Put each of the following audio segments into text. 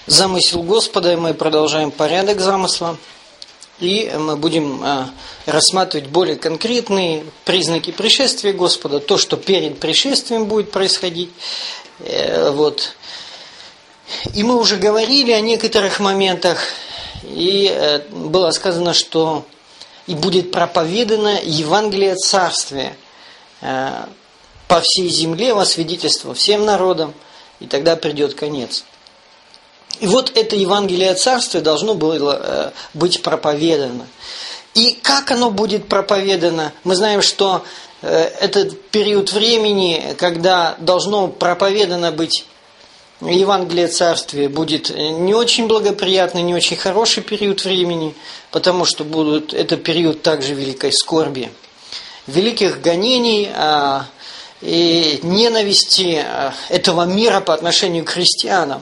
Замысел Господа, и мы продолжаем порядок замысла. И мы будем рассматривать более конкретные признаки пришествия Господа, то, что перед пришествием будет происходить. Вот. И мы уже говорили о некоторых моментах, и было сказано, что и будет проповедано Евангелие Царствия по всей земле во свидетельство всем народам, и тогда придет конец. И вот это Евангелие Царствия должно было быть проповедано. И как оно будет проповедано? Мы знаем, что этот период времени, когда должно проповедано быть Евангелие Царствия, будет не очень благоприятный, не очень хороший период времени, потому что это период также великой скорби, великих гонений и ненависти этого мира по отношению к христианам.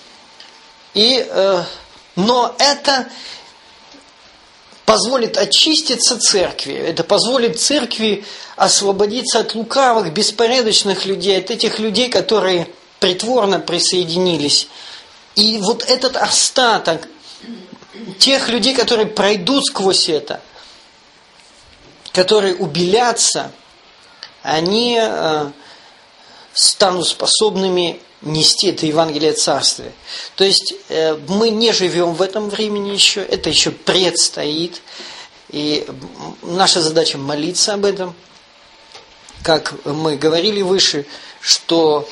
Но это позволит очиститься церкви, это позволит церкви освободиться от лукавых, беспорядочных людей, от этих людей, которые притворно присоединились. И вот этот остаток тех людей, которые пройдут сквозь это, которые убелятся, они станут способными нести это Евангелие Царствия. То есть мы не живем в этом времени еще, это еще предстоит. И наша задача молиться об этом. Как мы говорили выше, что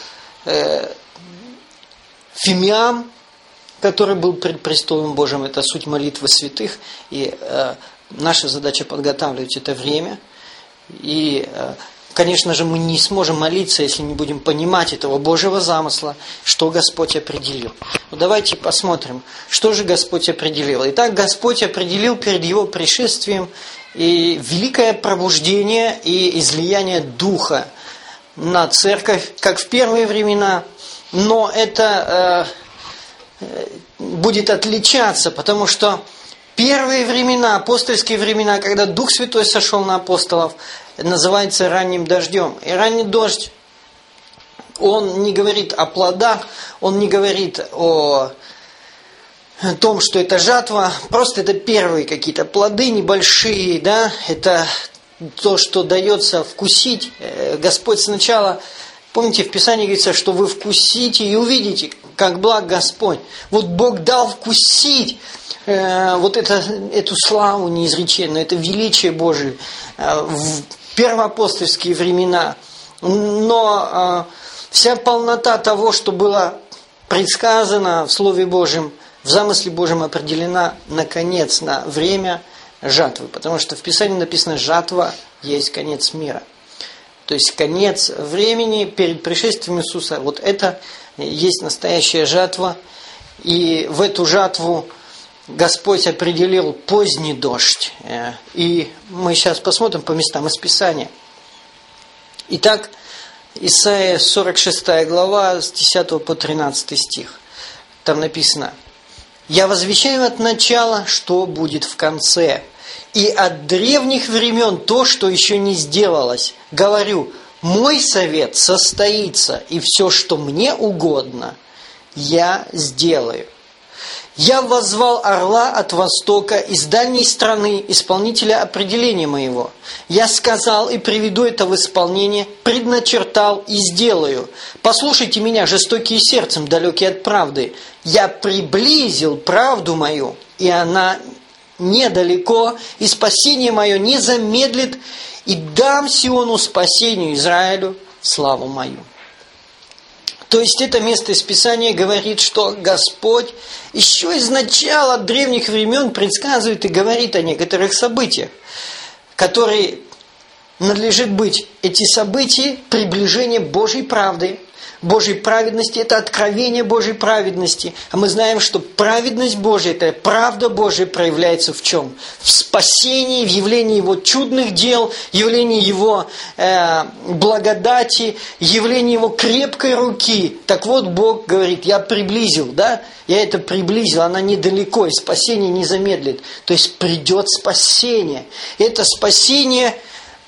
фимиам, который был пред престолом Божьим, это суть молитвы святых. И наша задача подготавливать это время. И конечно же, мы не сможем молиться, если не будем понимать этого Божьего замысла, что Господь определил. Но давайте посмотрим, что же Господь определил. Итак, Господь определил перед Его пришествием и великое пробуждение и излияние Духа на церковь, как в первые времена, но это будет отличаться, потому что первые времена, апостольские времена, когда Дух Святой сошел на апостолов, называется ранним дождем. И ранний дождь, он не говорит о плодах, он не говорит о том, что это жатва, просто это первые какие-то плоды небольшие, да, это то, что дается вкусить. Господь сначала, помните, в Писании говорится, что вы вкусите и увидите, как благ Господь. Вот Бог дал вкусить вот эту славу неизреченную, это величие Божие в первоапостольские времена. Но вся полнота того, что было предсказано в Слове Божьем, в замысле Божьем определена, наконец, на время жатвы. Потому что в Писании написано: жатва есть конец мира. То есть конец времени перед пришествием Иисуса. Вот это есть настоящая жатва. И в эту жатву Господь определил поздний дождь. И мы сейчас посмотрим по местам из Писания. Итак, Исайя 46 глава, с 10 по 13 стих. Там написано: «Я возвещаю от начала, что будет в конце, и от древних времен то, что еще не сделалось. Говорю, мой совет состоится, и все, что мне угодно, я сделаю. Я воззвал орла от востока, из дальней страны, исполнителя определения моего. Я сказал и приведу это в исполнение, предначертал и сделаю. Послушайте меня, жестокие сердцем, далекие от правды. Я приблизил правду мою, и она недалеко, и спасение мое не замедлит, и дам Сиону спасению, Израилю славу мою». То есть это место из Писания говорит, что Господь еще из начала древних времен предсказывает и говорит о некоторых событиях, которые надлежит быть. Эти события – приближение Божьей правды, Божьей праведности – это откровение Божьей праведности. А мы знаем, что праведность Божья, это правда Божья проявляется в чем? В спасении, в явлении Его чудных дел, явлении Его благодати, явлении Его крепкой руки. Так вот, Бог говорит: я приблизил, да? Я это приблизил, она недалеко, и спасение не замедлит. То есть придет спасение. И это спасение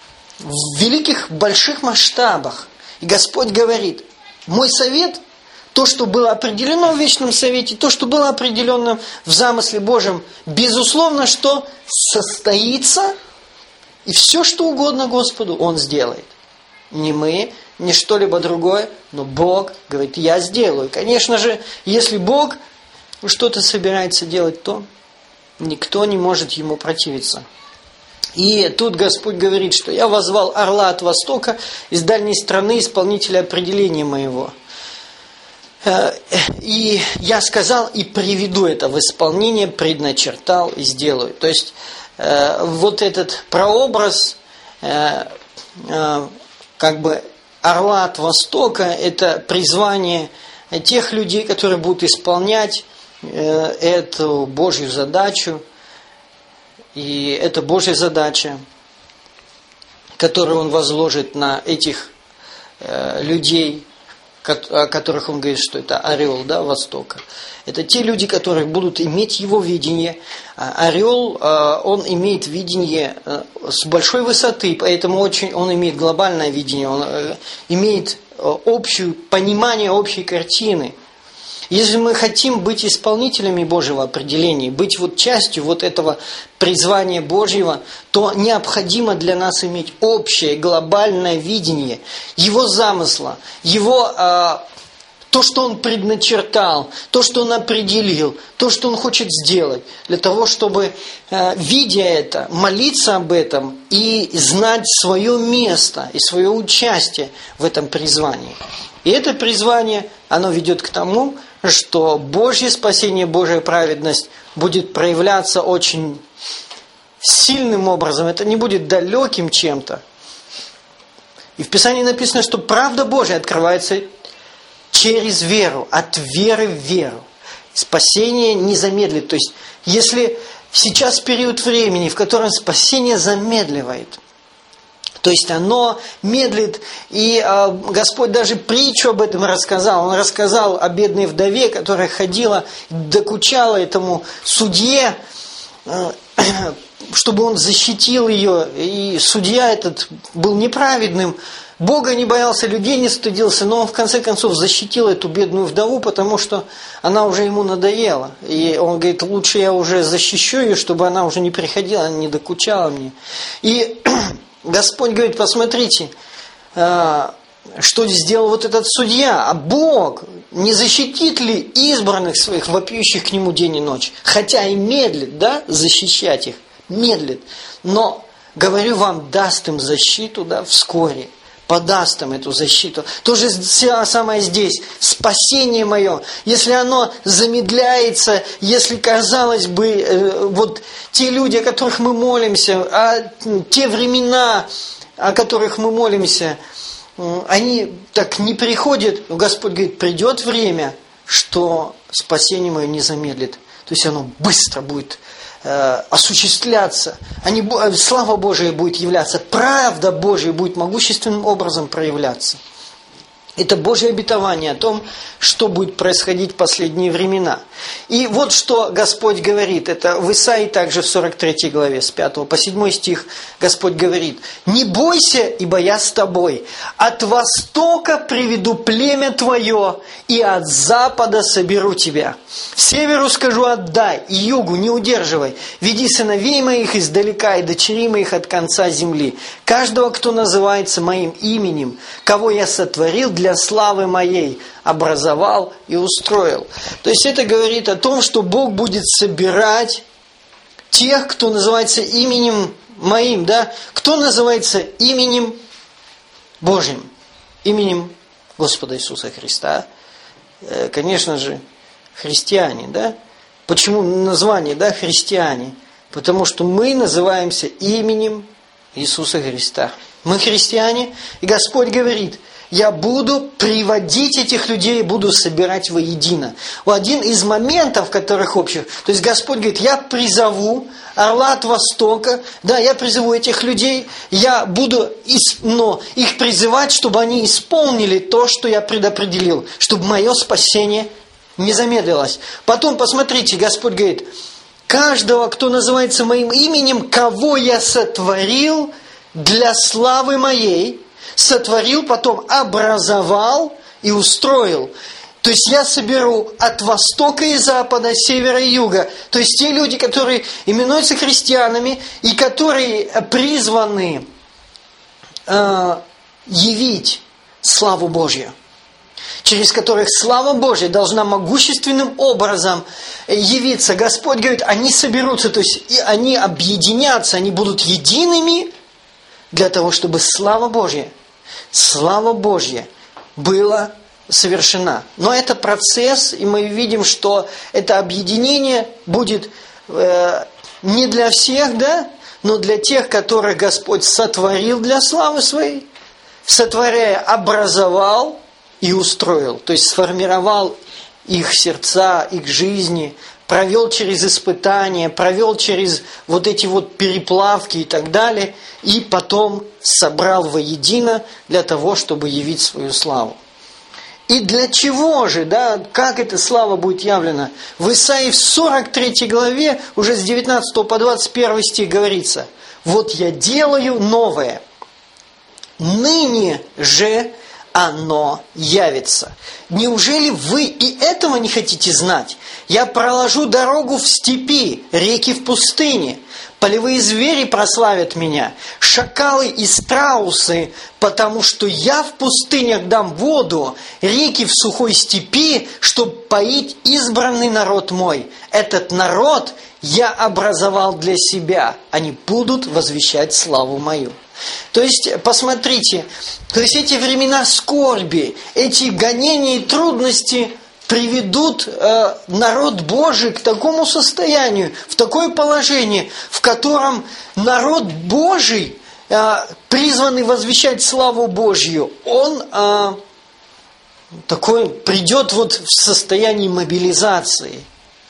в великих, больших масштабах. И Господь говорит: мой совет, то, что было определено в Вечном Совете, то, что было определено в замысле Божьем, безусловно, что состоится, и все, что угодно Господу, Он сделает. Не мы, не что-либо другое, но Бог говорит, я сделаю. Конечно же, если Бог что-то собирается делать, то никто не может Ему противиться. И тут Господь говорит, что я воззвал орла от востока из дальней страны, исполнителя определения моего. И я сказал, и приведу это в исполнение, предначертал и сделаю. То есть, вот этот прообраз, как бы орла от востока, это призвание тех людей, которые будут исполнять эту Божью задачу. И это Божья задача, которую Он возложит на этих людей, о которых Он говорит, что это орел, да, Востока. Это те люди, которые будут иметь Его видение. Орел, он имеет видение с большой высоты, поэтому он имеет глобальное видение, он имеет общее понимание общей картины. Если мы хотим быть исполнителями Божьего определения, быть вот частью вот этого призвания Божьего, то необходимо для нас иметь общее глобальное видение Его замысла, Его, то, что Он предначертал, то, что Он определил, то, что Он хочет сделать, для того, чтобы, видя это, молиться об этом и знать свое место и свое участие в этом призвании. И это призвание, оно ведет к тому, что Божье спасение, Божья праведность будет проявляться очень сильным образом. Это не будет далеким чем-то. И в Писании написано, что правда Божья открывается через веру, от веры в веру. Спасение не замедлит. То есть, если сейчас период времени, в котором спасение замедливает, то есть оно медлит, и Господь даже притчу об этом рассказал. Он рассказал о бедной вдове, которая ходила, докучала этому судье, чтобы он защитил ее. И судья этот был неправедным, Бога не боялся, людей не стыдился, но он в конце концов защитил эту бедную вдову, потому что она уже ему надоела. И он говорит, лучше я уже защищу ее, чтобы она уже не приходила, не докучала мне. И Господь говорит, посмотрите, что сделал вот этот судья, а Бог не защитит ли избранных своих, вопиющих к Нему день и ночь? Хотя и медлит, да, защищать их, медлит, но, говорю вам, даст им защиту, да, вскоре, подаст им эту защиту. То же самое здесь, спасение мое, если оно замедляется, если, казалось бы, вот те люди, о которых мы молимся, те времена, о которых мы молимся, они так не приходят. Господь говорит, придет время, что спасение мое не замедлит. То есть оно быстро будет осуществляться. Слава Божия будет являться. Правда Божия будет могущественным образом проявляться. Это Божье обетование о том, что будет происходить в последние времена. И вот что Господь говорит. Это в Исаии также в 43 главе, с 5 по 7 стих Господь говорит. «Не бойся, ибо я с тобой. От востока приведу племя твое, и от запада соберу тебя. Северу скажу отдай, и югу не удерживай. Веди сыновей моих издалека, и дочерей моих от конца земли. Каждого, кто называется моим именем, кого я сотворил для славы моей, образовал и устроил». То есть это говорит о том, что Бог будет собирать тех, кто называется именем моим, да? Кто называется именем Божьим, именем Господа Иисуса Христа? Конечно же, христиане, да? Почему название, да, христиане? Потому что мы называемся именем Иисуса Христа. Мы христиане, и Господь говорит, я буду приводить этих людей, буду собирать воедино. Один из моментов, которых общих, то есть Господь говорит, я призову орла от востока, да, я призову этих людей, я буду их призывать, чтобы они исполнили то, что я предопределил, чтобы мое спасение не замедлилось. Потом, посмотрите, Господь говорит, каждого, кто называется моим именем, кого я сотворил для славы моей, сотворил, потом образовал и устроил. То есть я соберу от востока и запада, севера и юга. То есть те люди, которые именуются христианами и которые призваны явить славу Божью, через которых слава Божья должна могущественным образом явиться. Господь говорит, они соберутся, то есть они объединятся, они будут едиными для того, чтобы слава Божья была совершена. Но это процесс, и мы видим, что это объединение будет не для всех, да, но для тех, которых Господь сотворил для славы своей, сотворяя, образовал и устроил, то есть сформировал их сердца, их жизни, провел через испытания, провел через вот эти вот переплавки и так далее, и потом собрал воедино для того, чтобы явить свою славу. И для чего же, да, как эта слава будет явлена? В Исаии в 43 главе, уже с 19 по 21 стих говорится, «Вот я делаю новое, ныне же оно явится». Неужели вы и этого не хотите знать? Я проложу дорогу в степи, реки в пустыне. Полевые звери прославят меня, шакалы и страусы, потому что я в пустынях дам воду, реки в сухой степи, чтобы поить избранный народ мой. Этот народ я образовал для себя, они будут возвещать славу мою. То есть, посмотрите, то есть эти времена скорби, эти гонения и трудности приведут народ Божий к такому состоянию, в такое положение, в котором народ Божий, призванный возвещать славу Божью, он такой придет вот в состоянии мобилизации.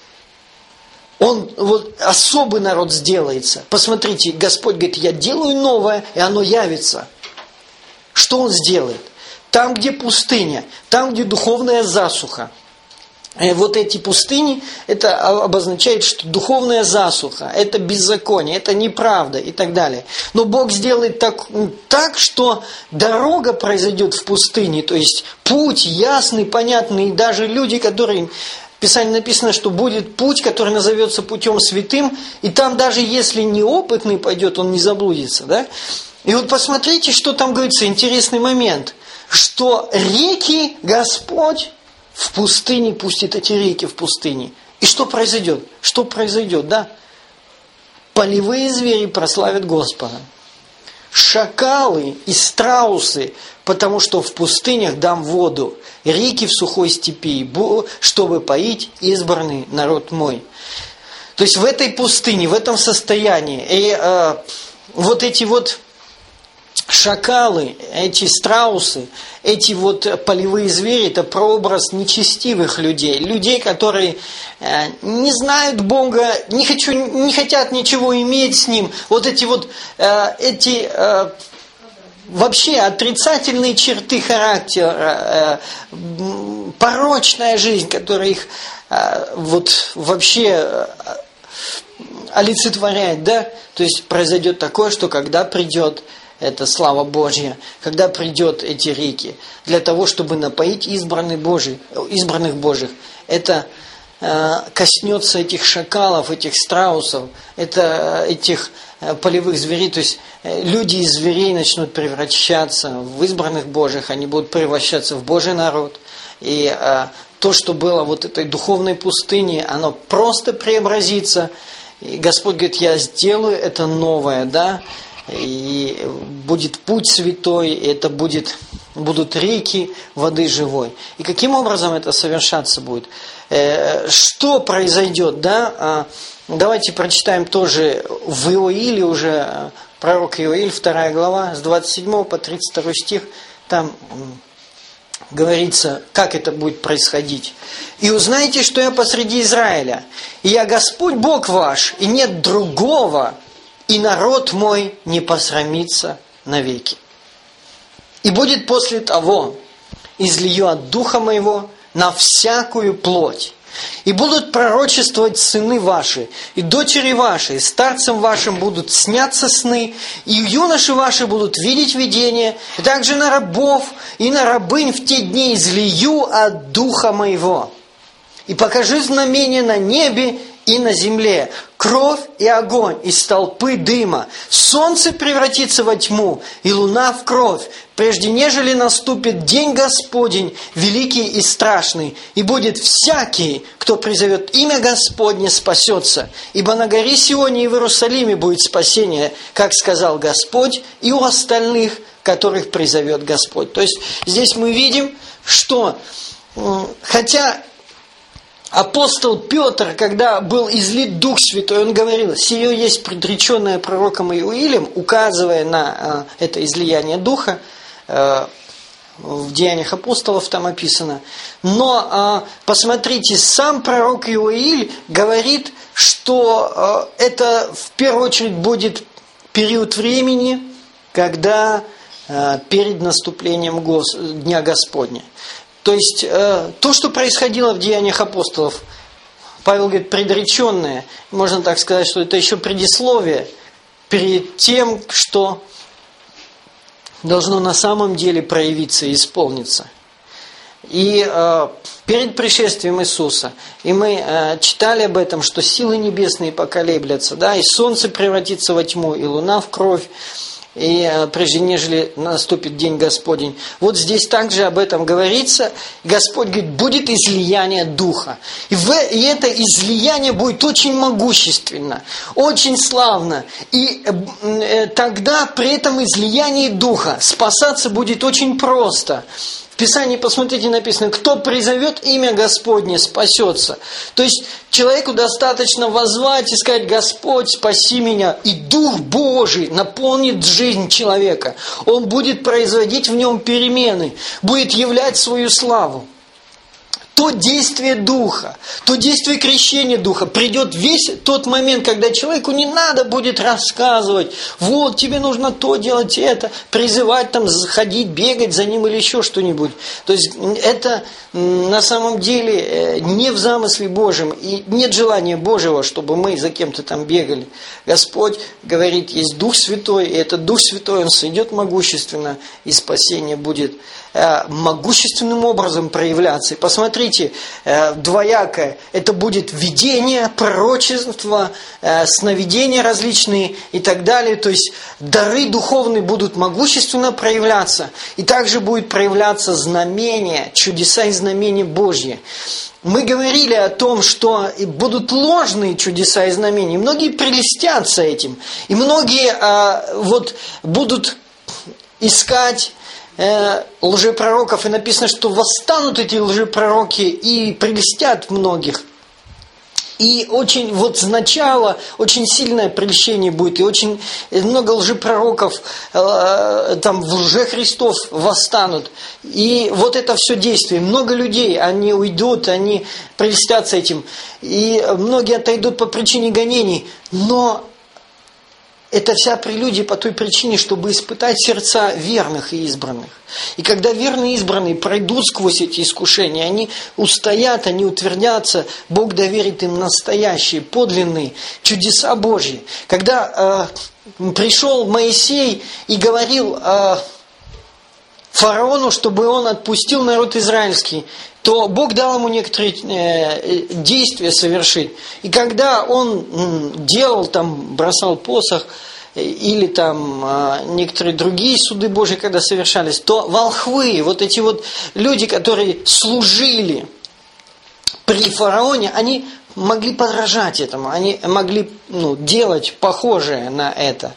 Он вот особый народ сделается. Посмотрите, Господь говорит, я делаю новое, и оно явится. Что Он сделает? Там, где пустыня, там, где духовная засуха. Вот эти пустыни, это обозначает, что духовная засуха, это беззаконие, это неправда и так далее. Но Бог сделает так, что дорога произойдет в пустыне, то есть путь ясный, понятный, и даже люди, которые... В Писании написано, что будет путь, который назовется путем святым, и там даже если неопытный пойдет, он не заблудится. Да? И вот посмотрите, что там говорится, интересный момент, что реки Господь в пустыне пустит эти реки в пустыне. И что произойдет? Что произойдет, да? Полевые звери прославят Господа. Шакалы и страусы, потому что в пустынях дам воду, реки в сухой степи, чтобы поить избранный народ мой. То есть в этой пустыне, в этом состоянии, и вот эти вот шакалы, эти страусы, эти вот полевые звери, это прообраз нечестивых людей. Людей, которые не знают Бога, не хотят ничего иметь с Ним. Вот эти вот, вообще отрицательные черты характера, порочная жизнь, которая их вот вообще олицетворяет, да? То есть произойдет такое, что когда придет эта слава Божья, когда придет эти реки, для того, чтобы напоить избранных Божьих, это коснется этих шакалов, этих страусов, это этих полевых зверей, то есть люди из зверей начнут превращаться в избранных Божьих, они будут превращаться в Божий народ. И то, что было вот этой духовной пустыне, оно просто преобразится. И Господь говорит, я сделаю это новое, да, и будет путь святой, и это будут реки воды живой. И каким образом это совершаться будет? Что произойдет, да? Давайте прочитаем тоже в Иоиле уже, пророк Иоиль, 2 глава, с 27 по 32 стих, там говорится, как это будет происходить. «И узнаете, что я посреди Израиля, и я Господь Бог ваш, и нет другого, и народ мой не посрамится навеки. И будет после того, излию от Духа моего на всякую плоть, И будут пророчествовать сыны ваши, и дочери ваши, и старцам вашим будут сняться сны, и юноши ваши будут видеть видения, и также на рабов и на рабынь в те дни излию от Духа Моего. И покажи знамения на небе и на земле, кровь и огонь из столпы дыма. Солнце превратится во тьму, и луна в кровь, прежде нежели наступит день Господень, великий и страшный. И будет всякий, кто призовет имя Господне, спасется. Ибо на горе Сионе и в Иерусалиме будет спасение, как сказал Господь, и у остальных, которых призовет Господь. То есть здесь мы видим, что хотя апостол Петр, когда был излит Дух Святой, он говорил: «Сие есть предреченное пророком Иоилем», указывая на это излияние Духа, в Деяниях апостолов там описано. Но посмотрите, сам пророк Иоиль говорит, что это в первую очередь будет период времени, когда перед наступлением Дня Господня. То есть, то, что происходило в Деяниях апостолов, Павел говорит, предреченное, можно так сказать, что это еще предисловие перед тем, что должно на самом деле проявиться и исполниться. И перед пришествием Иисуса, и мы читали об этом, что силы небесные поколеблятся, да, и солнце превратится во тьму, и луна в кровь, и прежде нежели наступит день Господень. Вот здесь также об этом говорится. Господь говорит, будет излияние Духа. И это излияние будет очень могущественно, очень славно. И тогда при этом излиянии Духа спасаться будет очень просто. В Писании, посмотрите, написано, кто призовет имя Господне, спасется. То есть человеку достаточно воззвать и сказать: Господь, спаси меня. И Дух Божий наполнит жизнь человека. Он будет производить в нем перемены, будет являть свою славу. То действие Духа, то действие крещения Духа придет весь тот момент, когда человеку не надо будет рассказывать: вот тебе нужно то делать, это, призывать там, ходить, бегать за ним или еще что-нибудь. То есть это на самом деле не в замысле Божьем, и нет желания Божьего, чтобы мы за кем-то там бегали. Господь говорит, есть Дух Святой, и этот Дух Святой, Он сойдет могущественно, и спасение будет могущественным образом проявляться. И посмотрите, двоякое. Это будет видение, пророчество, сновидения различные и так далее. То есть дары духовные будут могущественно проявляться. И также будет проявляться знамения, чудеса и знамения Божьи. Мы говорили о том, что будут ложные чудеса и знамения. Многие прелестятся этим. И многие будут искать лжепророков, и написано, что восстанут эти лжепророки и прельстят многих. И очень сначала очень сильное прельщение будет, и очень много лжепророков, там лжехристов восстанут. И вот это все действие. Много людей, они уйдут, они прельстятся этим. И многие отойдут по причине гонений. Но это вся прелюдия по той причине, чтобы испытать сердца верных и избранных. И когда верные и избранные пройдут сквозь эти искушения, они устоят, они утвердятся, Бог доверит им настоящие, подлинные чудеса Божьи. Когда пришел Моисей и говорил фараону, чтобы он отпустил народ израильский, то Бог дал ему некоторые действия совершить. И когда он делал, там, бросал посох, или там некоторые другие суды Божьи, когда совершались, то волхвы, вот эти вот люди, которые служили при фараоне, они могли подражать этому, они могли делать похожее на это.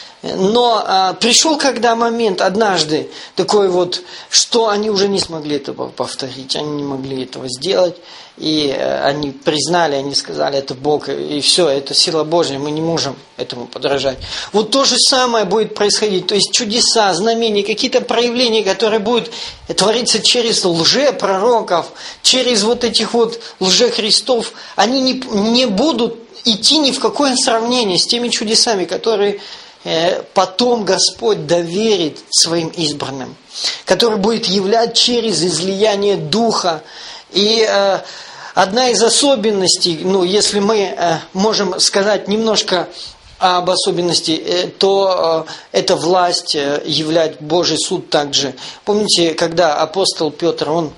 Но пришел когда момент однажды такой что они уже не смогли этого повторить, они не могли этого сделать, и они признали, они сказали, это Бог, и все, это сила Божья, мы не можем этому подражать. Вот то же самое будет происходить, то есть чудеса, знамения, какие-то проявления, которые будут твориться через лжепророков, через этих лжехристов, они не будут идти ни в какое сравнение с теми чудесами, которые потом Господь доверит своим избранным, который будет являть через излияние Духа. И одна из особенностей, если мы можем сказать немножко об особенности, то это власть являть Божий суд также. Помните, когда апостол Петр, он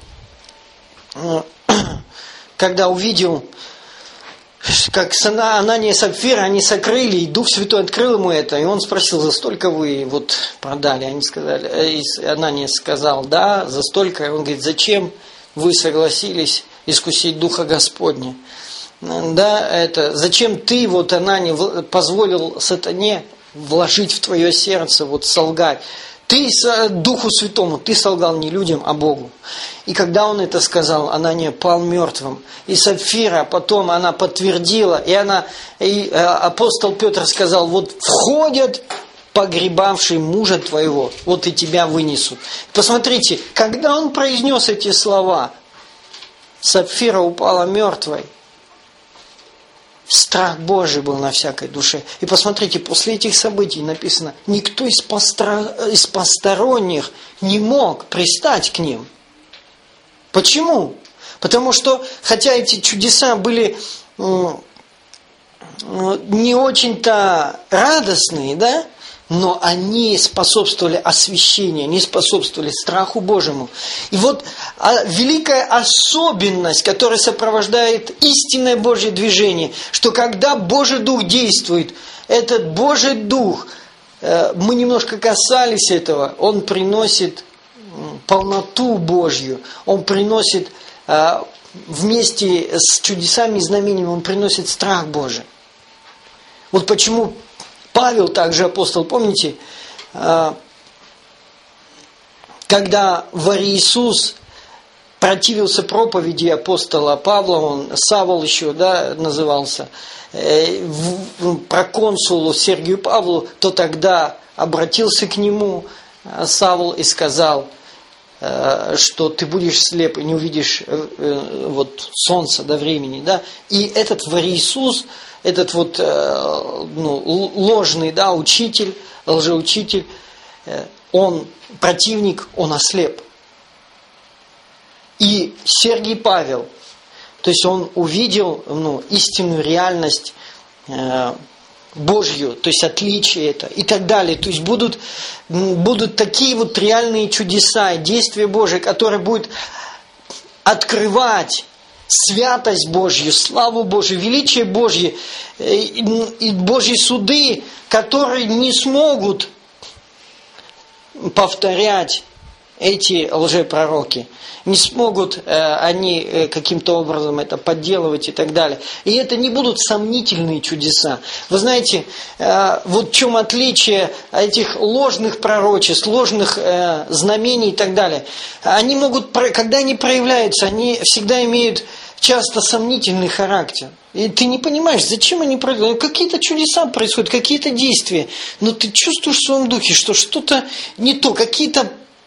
когда увидел, как Анания и Сапфира, они сокрыли, и Дух Святой открыл ему это, и он спросил, за столько вы продали? Они сказали, Анания сказал, да, за столько. И он говорит, зачем вы согласились искусить Духа Господня? Да, зачем ты, Анания, позволил сатане вложить в твое сердце, солгать? Ты Духу Святому, ты солгал не людям, а Богу. И когда он это сказал, Анания пал мертвым. И Сапфира потом она подтвердила, и апостол Петр сказал, входят погребавшие мужа твоего, и тебя вынесут. Посмотрите, когда он произнес эти слова, Сапфира упала мертвой. Страх Божий был на всякой душе. И посмотрите, после этих событий написано, никто из посторонних не мог пристать к ним. Почему? Потому что, хотя эти чудеса были не очень-то радостные, да, но они способствовали освящению, они способствовали страху Божьему. И великая особенность, которая сопровождает истинное Божье движение, что когда Божий Дух действует, этот Божий Дух, мы немножко касались этого, он приносит полноту Божью, он приносит вместе с чудесами и знамениями, он приносит страх Божий. Почему Павел, также апостол, помните, когда Вариисус противился проповеди апостола Павла, он Савол еще назывался, проконсулу Сергию Павлу, то тогда обратился к нему Савол и сказал, что ты будешь слеп и не увидишь солнца до времени. Да? И этот Вариисус, этот ложный учитель, лжеучитель, он противник, он ослеп. И Сергий Павел, то есть он увидел истинную реальность Божью, то есть отличие это и так далее. То есть будут такие реальные чудеса и действия Божие, которые будут открывать святость Божью, славу Божью, величие Божье и Божьи суды, которые не смогут повторять эти лжепророки. Не смогут они каким-то образом это подделывать и так далее. И это не будут сомнительные чудеса. Вы знаете, в чем отличие этих ложных пророчеств, ложных знамений и так далее. Они могут, когда они проявляются, они всегда имеют часто сомнительный характер. И ты не понимаешь, зачем они происходят. Какие-то чудеса происходят, какие-то действия. Но ты чувствуешь в своем духе, что что-то не то, какие-то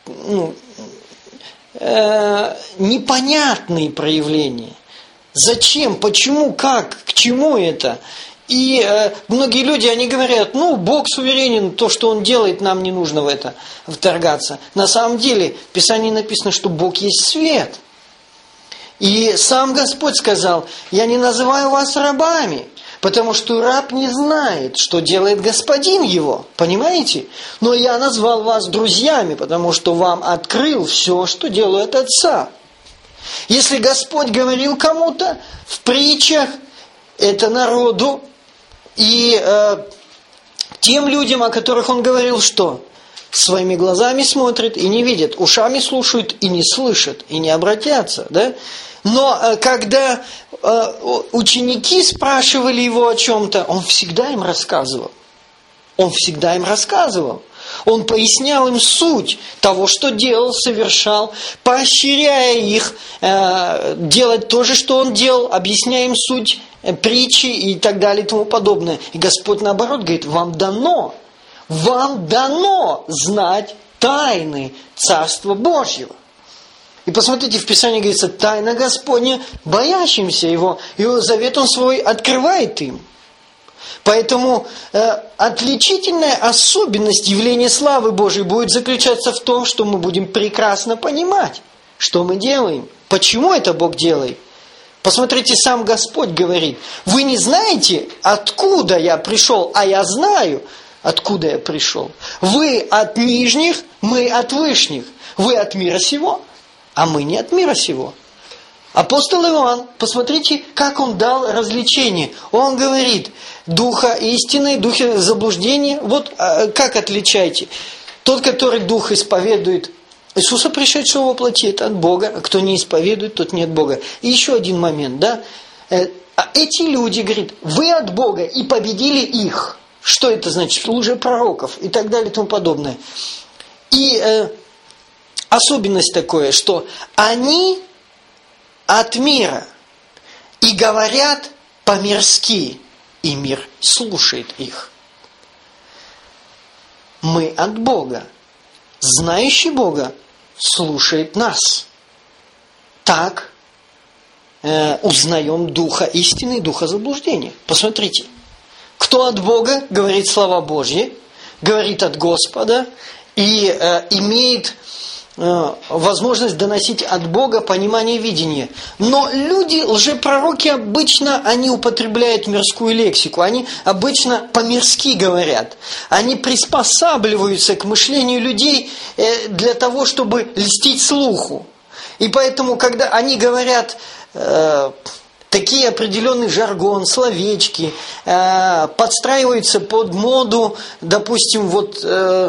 непонятные проявления. Зачем, почему, как, к чему это? И многие люди, они говорят, Бог суверенен, то, что Он делает, нам не нужно в это вторгаться. На самом деле, в Писании написано, что Бог есть свет. И сам Господь сказал, я не называю вас рабами, потому что раб не знает, что делает господин его. Понимаете? Но я назвал вас друзьями, потому что вам открыл все, что делает Отца. Если Господь говорил кому-то в притчах, это народу, и тем людям, о которых Он говорил, что? Своими глазами смотрят и не видят, ушами слушают и не слышат, и не обратятся. Да? Но когда ученики спрашивали Его о чем-то, Он всегда им рассказывал. Он всегда им рассказывал. Он пояснял им суть того, что делал, совершал, поощряя их делать то же, что Он делал, объясняя им суть притчи и так далее и тому подобное. И Господь наоборот говорит, вам дано знать тайны Царства Божьего. И посмотрите, в Писании говорится, тайна Господня, боящимся Его, и завет Он свой открывает им. Поэтому отличительная особенность явления славы Божьей будет заключаться в том, что мы будем прекрасно понимать, что мы делаем, почему это Бог делает. Посмотрите, сам Господь говорит: вы не знаете, откуда я пришел, а я знаю, откуда я пришел. Вы от нижних, мы от вышних. Вы от мира сего, а мы не от мира сего. Апостол Иоанн, посмотрите, как он дал развлечение. Он говорит: духа истины, духа заблуждения. Вот как отличайте. Тот, который дух исповедует Иисуса, пришедшего во плоти, это от Бога. А кто не исповедует, тот не от Бога. И еще один момент, да. Эти люди, говорит, вы от Бога и победили их. Что это значит? Лжепророков и так далее и тому подобное. И особенность такое, что они от мира и говорят по-мирски, и мир слушает их. Мы от Бога. Знающий Бога слушает нас. Так узнаем духа истины и духа заблуждения. Посмотрите. Кто от Бога говорит слова Божьи, говорит от Господа и имеет возможность доносить от Бога понимание видения. Но люди, лжепророки, обычно они употребляют мирскую лексику. Они обычно по-мирски говорят. Они приспосабливаются к мышлению людей для того, чтобы льстить слуху. И поэтому, когда они говорят такие определенный жаргон, словечки, подстраиваются под моду, допустим, вот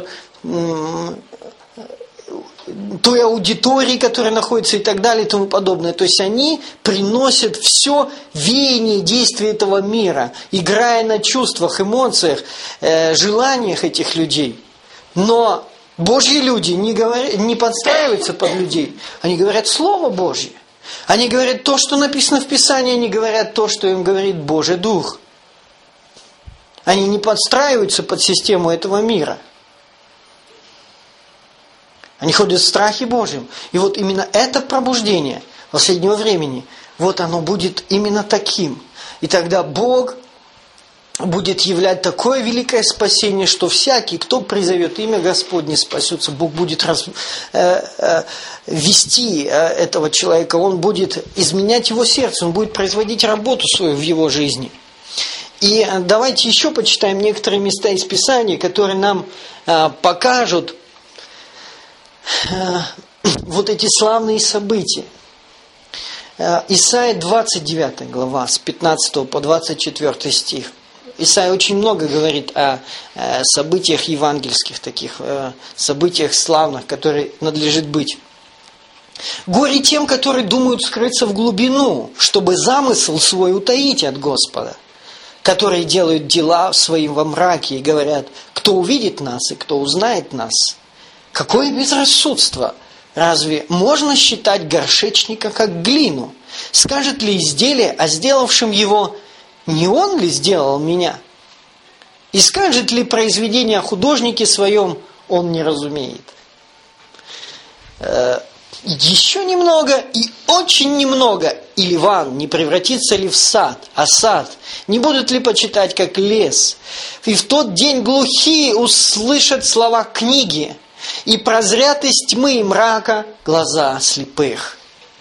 той аудитории, которая находится и так далее и тому подобное. То есть они приносят все веяние действия этого мира, играя на чувствах, эмоциях, желаниях этих людей. Но Божьи люди не подстраиваются под людей, они говорят Слово Божье. Они говорят то, что написано в Писании, они говорят то, что им говорит Божий Дух. Они не подстраиваются под систему этого мира. Они ходят в страхе Божьем. И вот именно это пробуждение последнего времени, вот оно будет именно таким. И тогда Бог будет являть такое великое спасение, что всякий, кто призовет имя Господне, спасется. Бог будет вести этого человека, Он будет изменять его сердце, Он будет производить работу свою в его жизни. И давайте еще почитаем некоторые места из Писания, которые нам покажут вот эти славные события. Исайя 29 глава, с 15 по 24 стих. Исайя очень много говорит о событиях евангельских, таких событиях славных, которые надлежит быть. «Горе тем, которые думают скрыться в глубину, чтобы замысел свой утаить от Господа, которые делают дела свои во мраке и говорят: кто увидит нас и кто узнает нас? Какое безрассудство! Разве можно считать горшечника как глину? Скажет ли изделие о сделавшем его: не он ли сделал меня? И скажет ли произведение о художнике своем: он не разумеет?» Еще немного и очень немного, и Ливан не превратится ли в сад, а сад не будут ли почитать как лес? И в тот день глухие услышат слова книги, и прозрят из тьмы и мрака глаза слепых.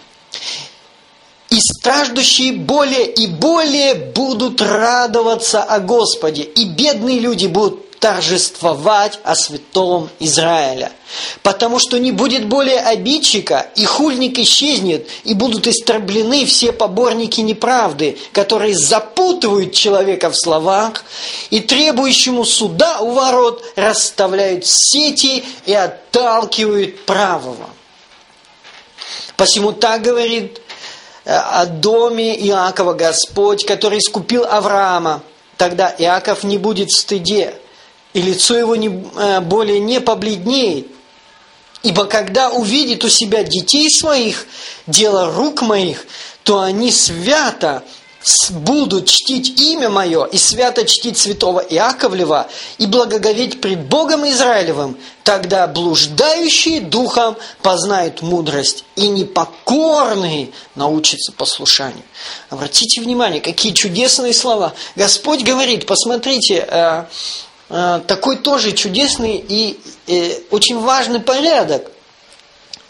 И страждущие более и более будут радоваться о Господе, и бедные люди будут торжествовать о святом Израиля. Потому что не будет более обидчика, и хульник исчезнет, и будут истреблены все поборники неправды, которые запутывают человека в словах, и требующему суда у ворот расставляют сети и отталкивают правого. Посему так говорит о доме Иакова Господь, который искупил Авраама. Тогда Иаков не будет в стыде, и лицо его более не побледнеет. Ибо когда увидит у себя детей своих, дело рук моих, то они свято будут чтить имя мое, и свято чтить святого Иаковлева, и благоговеть пред Богом Израилевым. Тогда блуждающие духом познают мудрость, и непокорные научатся послушанию. Обратите внимание, какие чудесные слова. Господь говорит, посмотрите, такой тоже чудесный и очень важный порядок.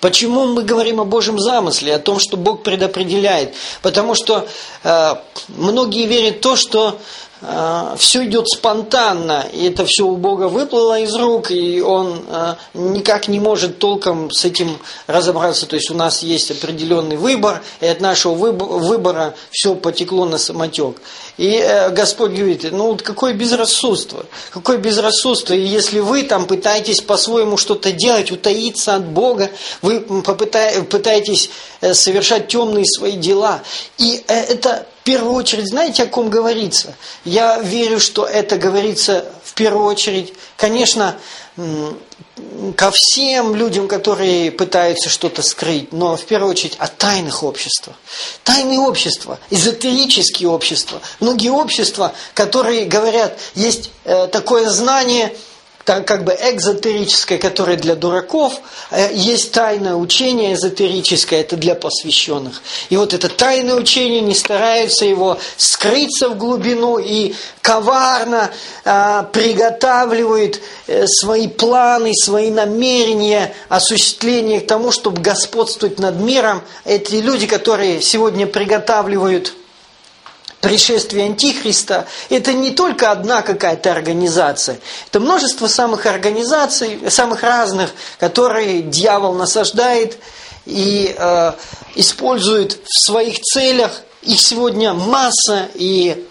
Почему мы говорим о Божьем замысле, о том, что Бог предопределяет? Потому что многие верят в то, что все идет спонтанно, и это все у Бога выплыло из рук, и Он никак не может толком с этим разобраться. То есть у нас есть определенный выбор, и от нашего выбора все потекло на самотек. И Господь говорит, какое безрассудство, и если вы там пытаетесь по-своему что-то делать, утаиться от Бога, вы пытаетесь совершать темные свои дела, и это в первую очередь, знаете, о ком говорится? Я верю, что это говорится в первую очередь, конечно, ко всем людям, которые пытаются что-то скрыть, но в первую очередь о тайных обществах. Тайные общества, эзотерические общества. Многие общества, которые говорят, есть такое знание, как бы экзотерическое, которое для дураков, есть тайное учение эзотерическое, это для посвященных. И вот это тайное учение, не стараются его скрыться в глубину и коварно приготавливают свои планы, свои намерения, осуществление к тому, чтобы господствовать над миром. Эти люди, которые сегодня приготавливают пришествие Антихриста, это не только одна какая-то организация. Это множество самых организаций, самых разных, которые дьявол насаждает и использует в своих целях. Их сегодня масса, и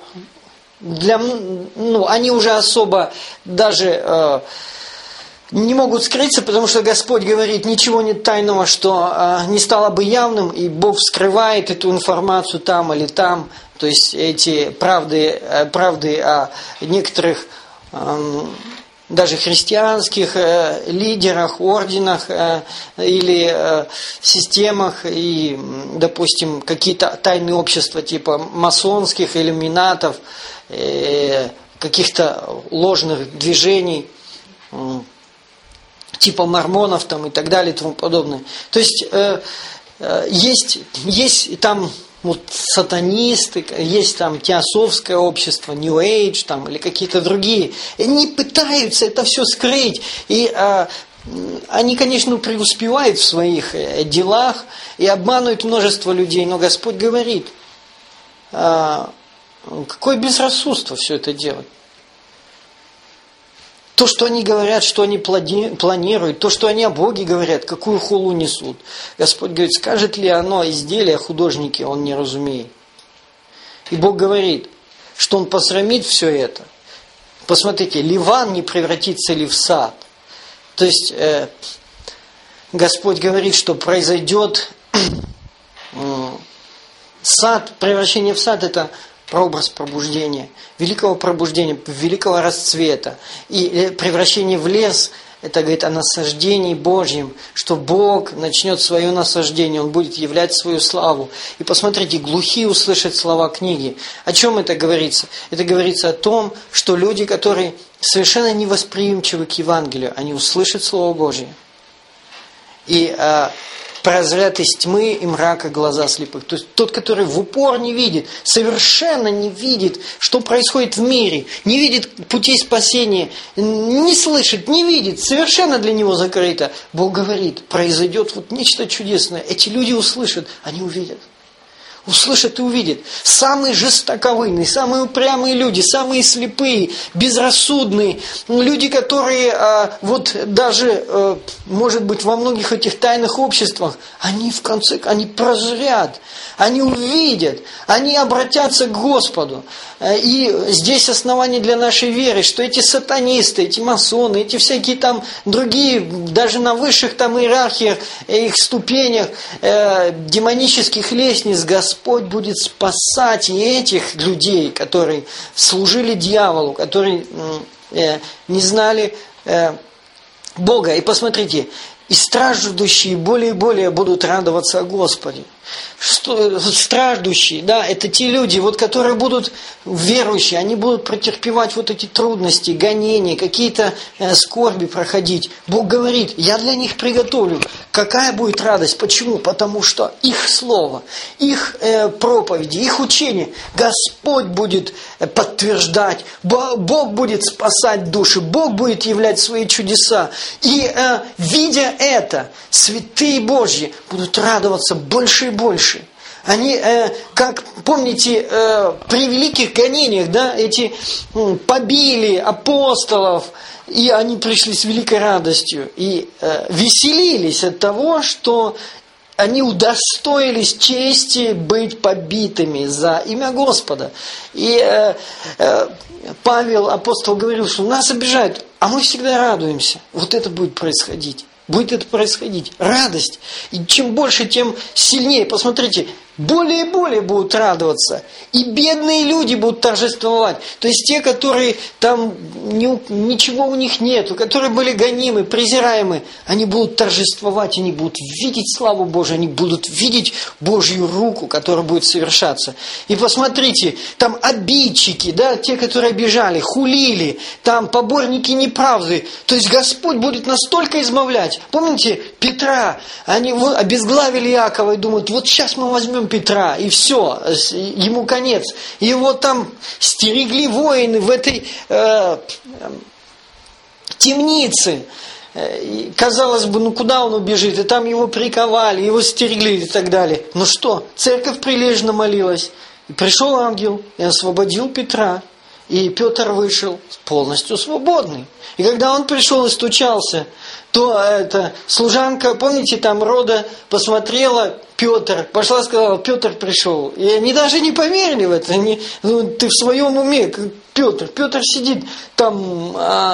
они уже особо даже не могут скрыться, потому что Господь говорит, ничего нет тайного, что не стало бы явным, и Бог вскрывает эту информацию там или там. То есть эти правды о некоторых даже христианских лидерах, орденах или системах, и, допустим, какие-то тайные общества типа масонских, иллюминатов, каких-то ложных движений, типа мормонов там, и так далее и тому подобное. То есть есть там сатанисты, есть там теософское общество, New Age там, или какие-то другие. И они пытаются это все скрыть. И они, конечно, преуспевают в своих делах и обманывают множество людей. Но Господь говорит, какое безрассудство все это делать. То, что они говорят, что они планируют, то, что они о Боге говорят, какую хулу несут. Господь говорит, скажет ли оно изделие художники, он не разумеет. И Бог говорит, что Он посрамит все это. Посмотрите, Ливан не превратится ли в сад? То есть, Господь говорит, что произойдет сад, превращение в сад, это прообраз пробуждения, великого расцвета. И превращение в лес, это говорит о насаждении Божьем, что Бог начнет свое насаждение, Он будет являть свою славу. И посмотрите, глухие услышат слова книги. О чем это говорится? Это говорится о том, что люди, которые совершенно невосприимчивы к Евангелию, они услышат Слово Божье. И прозрят из тьмы и мрака глаза слепых. То есть тот, который в упор не видит, совершенно не видит, что происходит в мире, не видит путей спасения, не слышит, не видит, совершенно для него закрыто. Бог говорит, произойдет нечто чудесное. Эти люди услышат, они увидят. Услышат и увидят. Самые жестоковыйные, самые упрямые люди, самые слепые, безрассудные, люди, которые даже, может быть, во многих этих тайных обществах, они прозрят, они увидят, они обратятся к Господу. И здесь основание для нашей веры, что эти сатанисты, эти масоны, эти всякие там другие, даже на высших там иерархиях, их ступенях, демонических лестниц, Господь будет спасать и этих людей, которые служили дьяволу, которые не знали Бога. И посмотрите, и страждущие более и более будут радоваться о Господе. Страждущие, да, это те люди, вот, которые будут верующие, они будут претерпевать вот эти трудности, гонения, какие-то скорби проходить. Бог говорит, я для них приготовлю. Какая будет радость? Почему? Потому что их слово, их проповеди, их учение Господь будет подтверждать, Бог будет спасать души, Бог будет являть свои чудеса. И видя это, святые Божьи будут радоваться больше и больше. Они, как помните, при великих гонениях, да, эти побили апостолов, и они пришли с великой радостью и веселились от того, что они удостоились чести быть побитыми за имя Господа. И Павел, апостол, говорил, что нас обижают, а мы всегда радуемся. Вот это будет происходить. Будет это происходить. Радость. И чем больше, тем сильнее. Посмотрите, более и более будут радоваться. И бедные люди будут торжествовать. То есть те, которые там ничего у них нету, которые были гонимы, презираемы, они будут торжествовать, они будут видеть славу Божию, они будут видеть Божью руку, которая будет совершаться. И посмотрите, там обидчики, да, те, которые обижали, хулили, там поборники неправды. То есть Господь будет настолько избавлять. Помните Петра? Они обезглавили Иакова и думают, вот сейчас мы возьмем Петра, и все, ему конец. Его там стерегли воины в этой темнице. И, казалось бы, ну куда он убежит? И там его приковали, его стерегли и так далее. Ну что, церковь прилежно молилась. И пришел ангел и освободил Петра. И Петр вышел полностью свободный. И когда он пришел и стучался, то эта служанка, помните, там Рода посмотрела, Петр, пошла, сказала, Петр пришел. И они даже не поверили в это. Ты в своем уме, Петр сидит там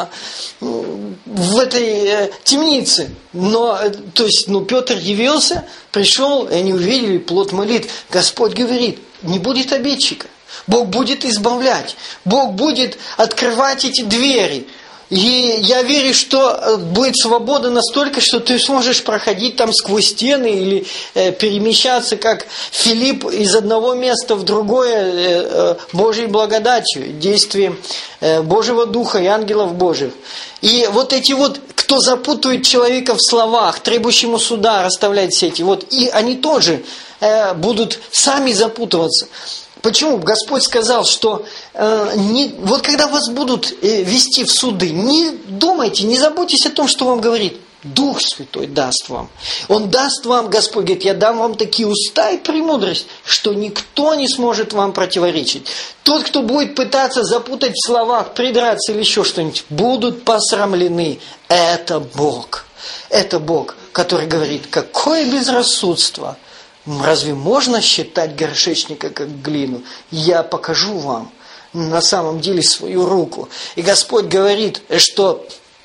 в этой темнице. Но, то есть, Петр явился, пришел, и они увидели плод молитв. Господь говорит, не будет обидчика. Бог будет избавлять. Бог будет открывать эти двери. И я верю, что будет свобода настолько, что ты сможешь проходить там сквозь стены или перемещаться, как Филипп, из одного места в другое Божьей благодатью, действием Божьего Духа и ангелов Божьих. И вот эти вот, кто запутывает человека в словах, требующему суда, расставляет сети, вот, и они тоже будут сами запутываться. Почему? Господь сказал, что вот когда вас будут вести в суды, не думайте, не заботьтесь о том, что вам говорит. Дух Святой даст вам. Он даст вам, Господь говорит, я дам вам такие уста и премудрость, что никто не сможет вам противоречить. Тот, кто будет пытаться запутать в словах, придраться или еще что-нибудь, будут посрамлены. Это Бог. Это Бог, который говорит, какое безрассудство. Разве можно считать горшечника как глину? Я покажу вам на самом деле свою руку. И Господь говорит, что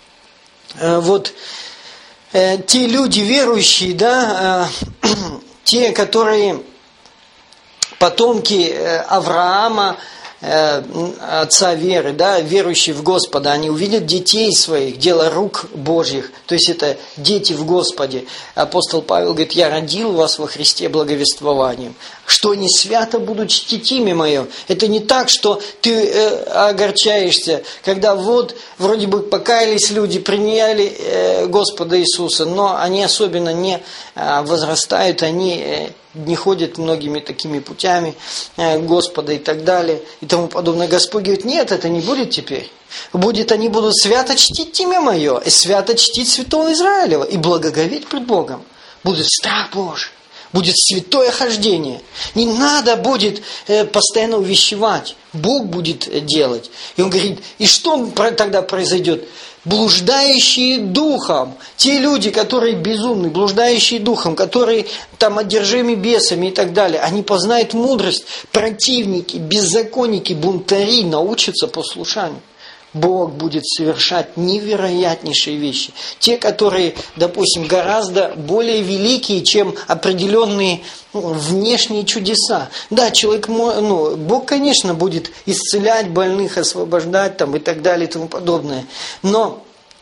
те люди верующие, да, те, которые потомки Авраама, отца веры, да, верующие в Господа, они увидят детей своих, дело рук Божьих, то есть это дети в Господе. Апостол Павел говорит, я родил вас во Христе благовествованием, что они свято будут чтить имя мое. Это не так, что ты огорчаешься, когда вот вроде бы покаялись люди, приняли Господа Иисуса, но они особенно не возрастают, они не ходят многими такими путями Господа и так далее и тому подобное. Господь говорит, нет, это не будет теперь. Они будут свято чтить имя мое, и свято чтить святого Израилева, и благоговеть пред Богом. Будет страх Божий, будет святое хождение. Не надо будет постоянно увещевать. Бог будет делать. И он говорит, и что тогда произойдет? Блуждающие духом, те люди, которые безумны, блуждающие духом, которые там одержимы бесами и так далее, они познают мудрость, противники, беззаконники, бунтари научатся послушанию. Бог будет совершать невероятнейшие вещи. Те, которые, допустим, гораздо более великие, чем определенные внешние чудеса. Да, человек, Бог, конечно, будет исцелять больных, освобождать там, и так далее и тому подобное. Но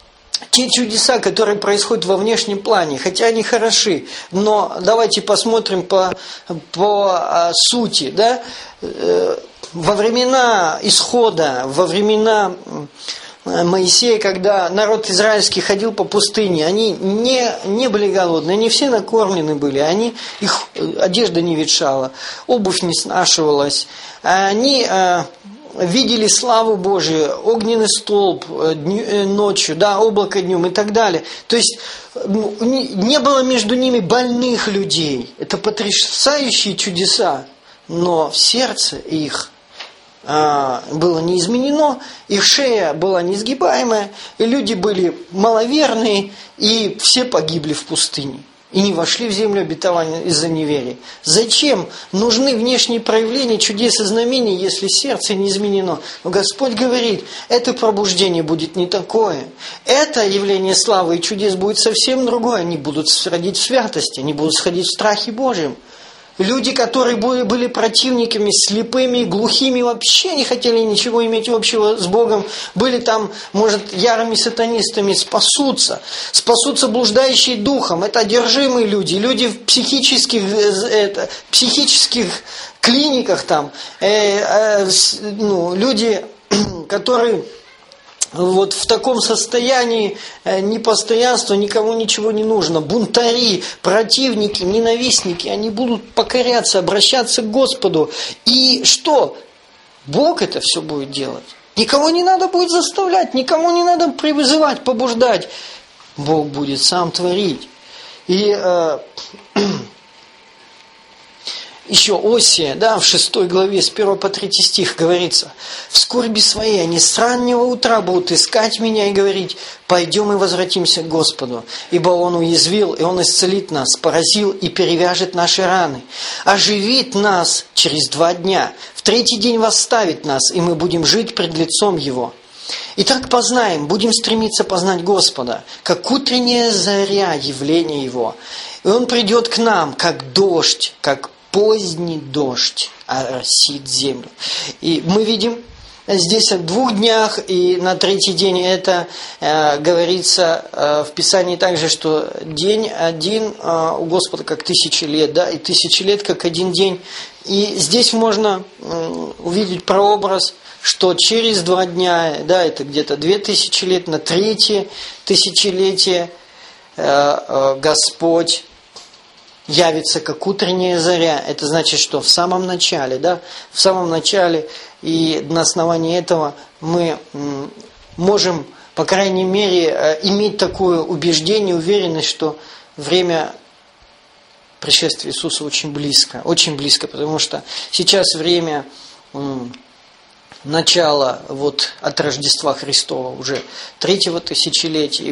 те чудеса, которые происходят во внешнем плане, хотя они хороши, но давайте посмотрим по сути. Да? Во времена Исхода, во времена Моисея, когда народ израильский ходил по пустыне, они не были голодны, они все накормлены были, их одежда не ветшала, обувь не снашивалась, они видели славу Божию, огненный столб ночью, да, облако днем и так далее. То есть не было между ними больных людей. Это потрясающие чудеса, но в сердце их было не изменено, их шея была несгибаемая, и люди были маловерные, и все погибли в пустыне. И не вошли в землю обетования из-за неверия. Зачем нужны внешние проявления чудес и знамений, если сердце не изменено? Но Господь говорит, это пробуждение будет не такое. Это явление славы и чудес будет совсем другое. Они будут сходить в святости, они будут сходить в страхе Божьем. Люди, которые были противниками, слепыми, глухими, вообще не хотели ничего иметь общего с Богом, были там, может, ярыми сатанистами, спасутся блуждающие духом, это одержимые люди, люди в психических клиниках там, люди, которые вот в таком состоянии непостоянства, никому ничего не нужно. Бунтари, противники, ненавистники, они будут покоряться, обращаться к Господу. И что? Бог это все будет делать. Никого не надо будет заставлять, никому не надо призывать, побуждать. Бог будет сам творить. И еще Осия, да, в 6 главе с 1 по 3 стих говорится: «В скорби своей они с раннего утра будут искать меня и говорить: пойдем и возвратимся к Господу, ибо Он уязвил, и Он исцелит нас, поразил и перевяжет наши раны, оживит нас через 2 дня, в 3-й день восставит нас, и мы будем жить пред лицом Его. Итак, познаем, будем стремиться познать Господа, как утренняя заря явления Его, и Он придет к нам, как дождь, как поздний дождь оросит землю». И мы видим здесь о 2 днях, и на 3-й день это говорится в Писании также, что день один у Господа как 1000 лет, да, и 1000 лет как 1 день. И здесь можно увидеть прообраз, что через 2 дня, да, это где-то 2000 лет, на 3-е тысячелетие Господь явится как утренняя заря. Это значит, что в самом начале, да, в самом начале, и на основании этого мы можем, по крайней мере, иметь такое убеждение, уверенность, что время пришествия Иисуса очень близко, потому что сейчас время начала вот от Рождества Христова, уже 3-го тысячелетия, и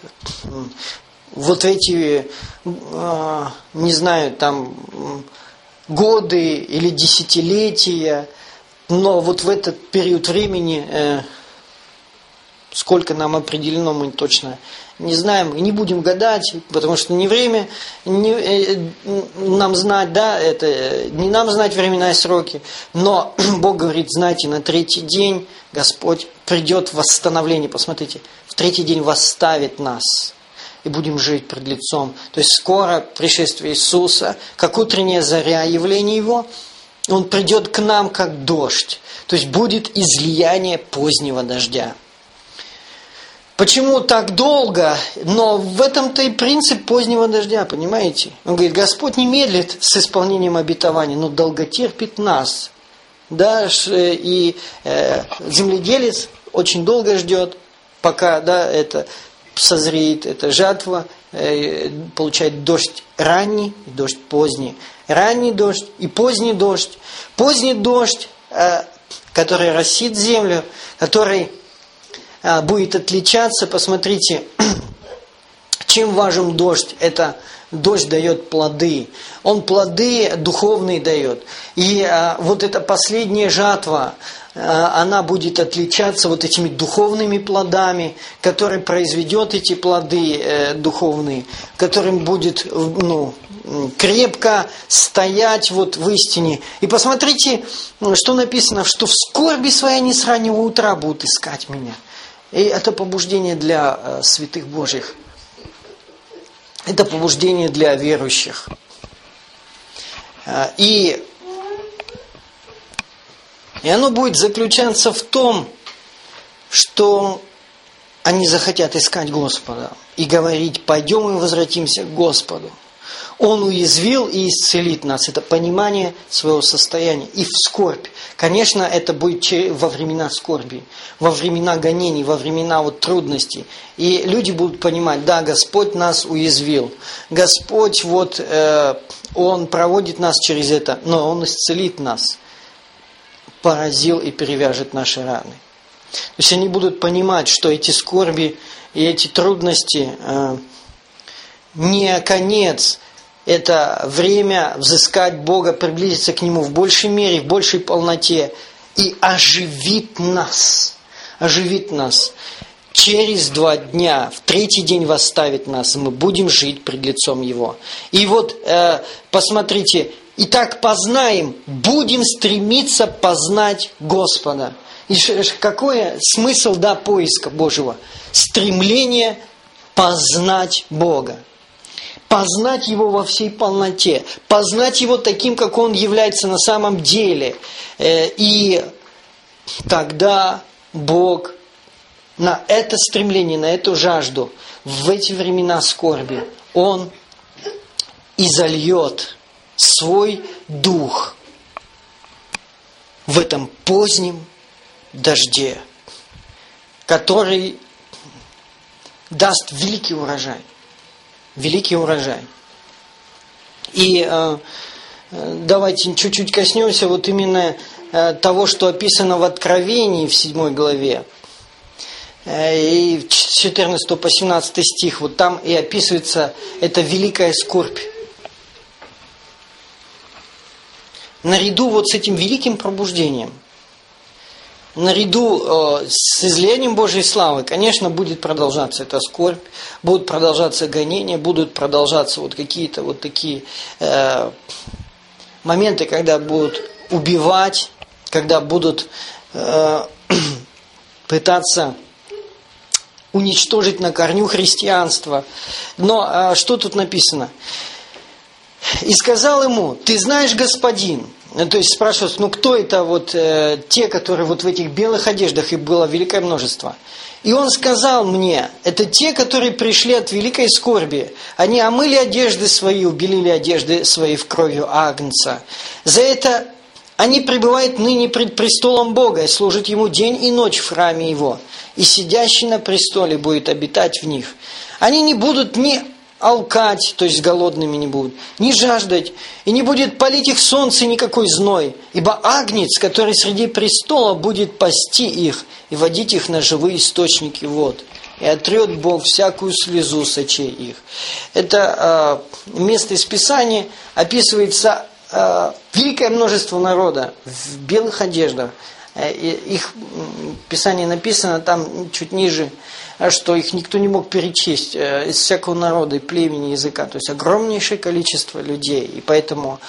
вот эти, не знаю, там, годы или десятилетия, но вот в этот период времени, сколько нам определено, мы точно не знаем, и не будем гадать, потому что не время нам знать, да, это не нам знать времена и сроки, но Бог говорит: знайте, на 3-й день Господь придет в восстановление, посмотрите, в 3-й день восставит нас, и будем жить пред лицом. То есть скоро пришествие Иисуса, как утренняя заря явления Его, Он придет к нам как дождь. То есть будет излияние позднего дождя. Почему так долго? Но в этом-то и принцип позднего дождя, понимаете? Он говорит: Господь не медлит с исполнением обетования, но долготерпит нас. Да, и земледелец очень долго ждет, пока, да, это созреет, эта жатва, получает дождь ранний и дождь поздний. Ранний дождь и поздний дождь. Поздний дождь, который росит землю, который будет отличаться. Посмотрите, чем важен дождь? Это дождь дает плоды. Он плоды духовные дает. И вот эта последняя жатва, она будет отличаться вот этими духовными плодами, которые произведет эти плоды духовные, которым будет, крепко стоять вот в истине. И посмотрите, что написано, что в скорби своей они с раннего утра будут искать меня. И это побуждение для святых Божьих. Это побуждение для верующих. И оно будет заключаться в том, что они захотят искать Господа и говорить: пойдем и возвратимся к Господу. Он уязвил и исцелит нас. Это понимание своего состояния. И в скорбь. Конечно, это будет во времена скорби, во времена гонений, во времена трудностей. И люди будут понимать: да, Господь нас уязвил. Господь, Он проводит нас через это, но Он исцелит нас. Поразил и перевяжет наши раны. То есть они будут понимать, что эти скорби и эти трудности не конец. Это время взыскать Бога, приблизиться к Нему в большей мере, в большей полноте. И оживит нас. Оживит нас. Через 2 дня, в 3-й день восставит нас, и мы будем жить пред лицом Его. И посмотрите, итак познаем, будем стремиться познать Господа. И какой смысл поиска Божьего? Стремление познать Бога. Познать Его во всей полноте. Познать Его таким, как Он является на самом деле. И тогда Бог на это стремление, на эту жажду, в эти времена скорби, Он изольет свой дух в этом позднем дожде, который даст великий урожай. Великий урожай. И давайте чуть-чуть коснемся именно того, что описано в Откровении в 7 главе. И с 14 по 17 стих. Там и описывается эта великая скорбь. Наряду с этим великим пробуждением, наряду с излиянием Божьей славы, конечно, будет продолжаться эта скорбь, будут продолжаться гонения, будут продолжаться какие-то такие моменты, когда будут убивать, когда будут пытаться уничтожить на корню христианство. Но что тут написано? «И сказал ему: ты знаешь, господин». То есть спрашивают: кто это те, которые в этих белых одеждах, их было великое множество. И он сказал мне: это те, которые пришли от великой скорби. Они омыли одежды свои, убелили одежды свои в кровью агнца. За это они пребывают ныне пред престолом Бога и служат Ему день и ночь в храме Его. И сидящий на престоле будет обитать в них. Они не будут ни алкать, то есть голодными не будут, не жаждать, и не будет палить их солнце никакой зной, ибо агнец, который среди престола, будет пасти их и водить их на живые источники вод, и отрет Бог всякую слезу с очей их». Это место из Писания описывается великое множество народа в белых одеждах. Их в Писании написано там чуть ниже, что их никто не мог перечесть, из всякого народа и племени, языка. То есть огромнейшее количество людей. И поэтому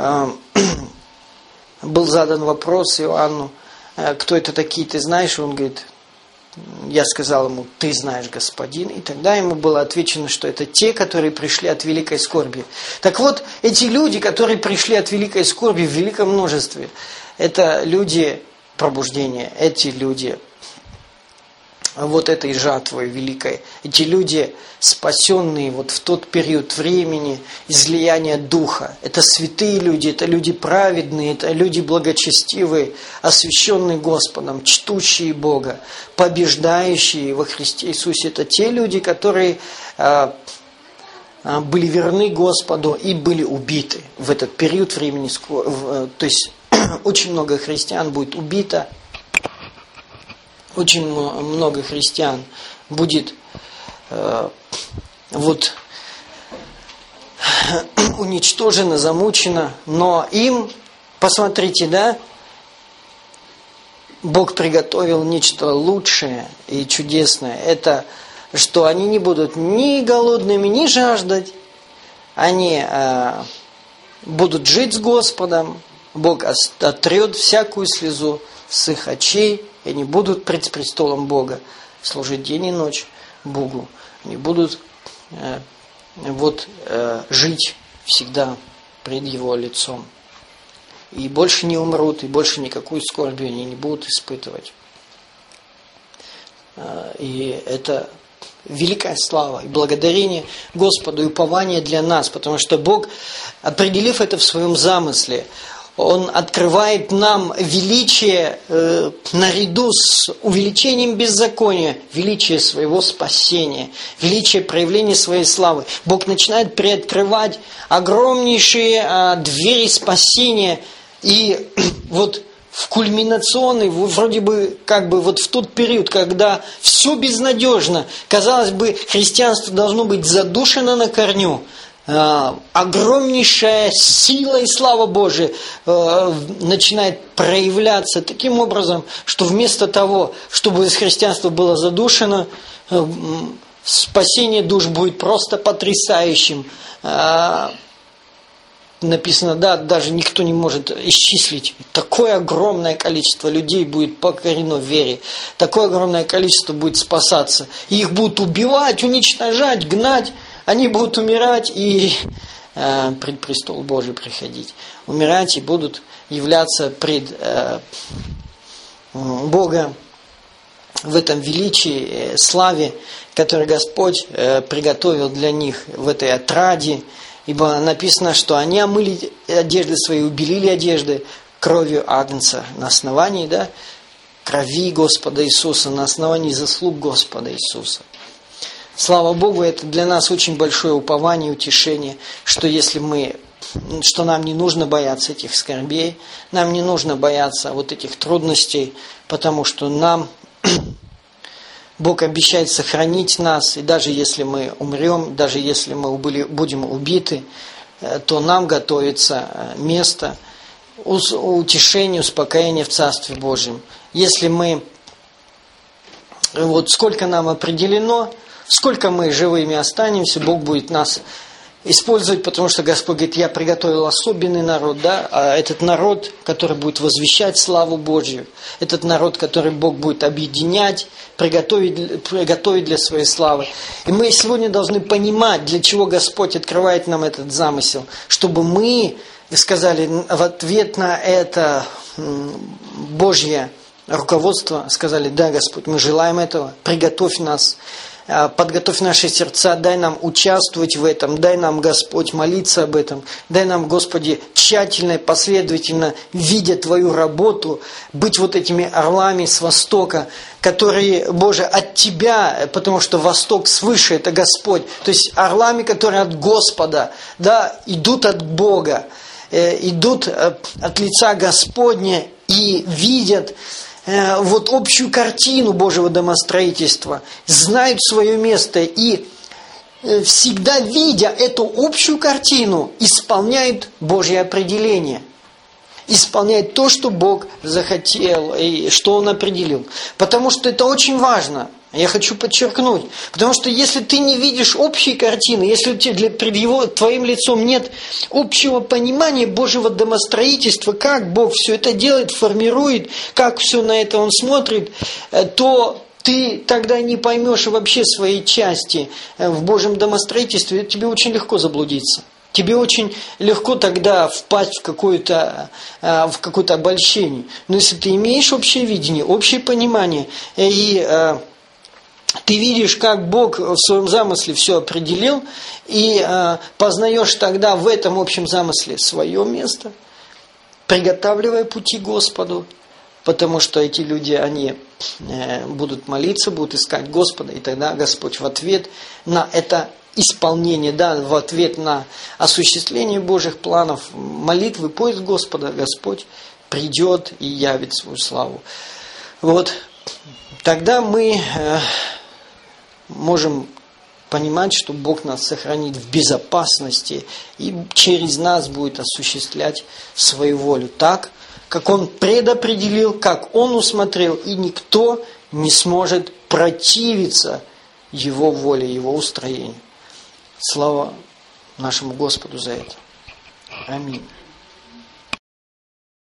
был задан вопрос Иоанну: кто это такие, ты знаешь? И он говорит: я сказал ему: ты знаешь, господин. И тогда ему было отвечено, что это те, которые пришли от великой скорби. Так вот, эти люди, которые пришли от великой скорби в великом множестве, это люди пробуждения, эти люди этой жатвой великой, эти люди, спасенные в тот период времени излияния Духа. Это святые люди, это люди праведные, это люди благочестивые, освященные Господом, чтущие Бога, побеждающие во Христе Иисусе. Это те люди, которые были верны Господу и были убиты в этот период времени. То есть очень много христиан будет убито, очень много христиан будет уничтожено, замучено, но им, посмотрите, Бог приготовил нечто лучшее и чудесное. Это что они не будут ни голодными, ни жаждать, они будут жить с Господом, Бог отрет всякую слезу с их очей, и они будут пред престолом Бога служить день и ночь Богу. Они будут жить всегда пред Его лицом. И больше не умрут, и больше никакую скорбь они не будут испытывать. И это великая слава и благодарение Господу и упование для нас, потому что Бог, определив это в своем замысле, Он открывает нам величие наряду с увеличением беззакония, величие своего спасения, величие проявления своей славы. Бог начинает приоткрывать огромнейшие двери спасения. И вот в кульминационный, вроде бы, в тот период, когда все безнадежно, казалось бы, христианство должно быть задушено на корню, огромнейшая сила и слава Божия начинает проявляться таким образом, что вместо того, чтобы христианство было задушено, спасение душ будет просто потрясающим. Написано, даже никто не может исчислить. Такое огромное количество людей будет покорено вере. Такое огромное количество будет спасаться. И их будут убивать, уничтожать, гнать. Они будут умирать и пред престол Божий приходить. Умирать и будут являться пред Бога в этом величии, славе, которую Господь приготовил для них в этой отраде. Ибо написано, что они омыли одежды свои, убелили одежды кровью Агнца на основании крови Господа Иисуса, на основании заслуг Господа Иисуса. Слава Богу, это для нас очень большое упование и утешение, что нам не нужно бояться этих скорбей, нам не нужно бояться вот этих трудностей, потому что нам Бог обещает сохранить нас, и даже если мы умрем, даже если мы будем убиты, то нам готовится место утешения, успокоения в Царстве Божьем. Если мы, сколько нам определено, сколько мы живыми останемся, Бог будет нас использовать, потому что Господь говорит, я приготовил особенный народ, а этот народ, который будет возвещать славу Божью, этот народ, который Бог будет объединять, приготовить для своей славы. И мы сегодня должны понимать, для чего Господь открывает нам этот замысел, чтобы мы сказали в ответ на это Божье руководство, сказали, да, Господь, мы желаем этого, приготовь нас, подготовь наши сердца, дай нам участвовать в этом, дай нам, Господь, молиться об этом, дай нам, Господи, тщательно и последовательно, видя Твою работу, быть этими орлами с востока, которые, Боже, от Тебя, потому что восток свыше, это Господь, то есть орлами, которые от Господа, идут от Бога, идут от лица Господня и видят общую картину Божьего домостроительства, знают свое место и всегда, видя эту общую картину, исполняют Божье определение, исполняют то, что Бог захотел и что Он определил. Потому что это очень важно. Я хочу подчеркнуть, потому что если ты не видишь общей картины, если пред твоим лицом нет общего понимания Божьего домостроительства, как Бог все это делает, формирует, как все на это Он смотрит, то ты тогда не поймешь вообще своей части в Божьем домостроительстве, тебе очень легко заблудиться. Тебе очень легко тогда впасть в какое-то обольщение. Но если ты имеешь общее видение, общее понимание и ты видишь, как Бог в своем замысле все определил, и познаешь тогда в этом общем замысле свое место, приготавливая пути Господу, потому что эти люди, они будут молиться, будут искать Господа, и тогда Господь в ответ на это исполнение, в ответ на осуществление Божьих планов, молитвы, поиск Господа, Господь придет и явит свою славу. Тогда мы можем понимать, что Бог нас сохранит в безопасности и через нас будет осуществлять свою волю так, как Он предопределил, как Он усмотрел, и никто не сможет противиться Его воле, Его устроению. Слава нашему Господу за это. Аминь.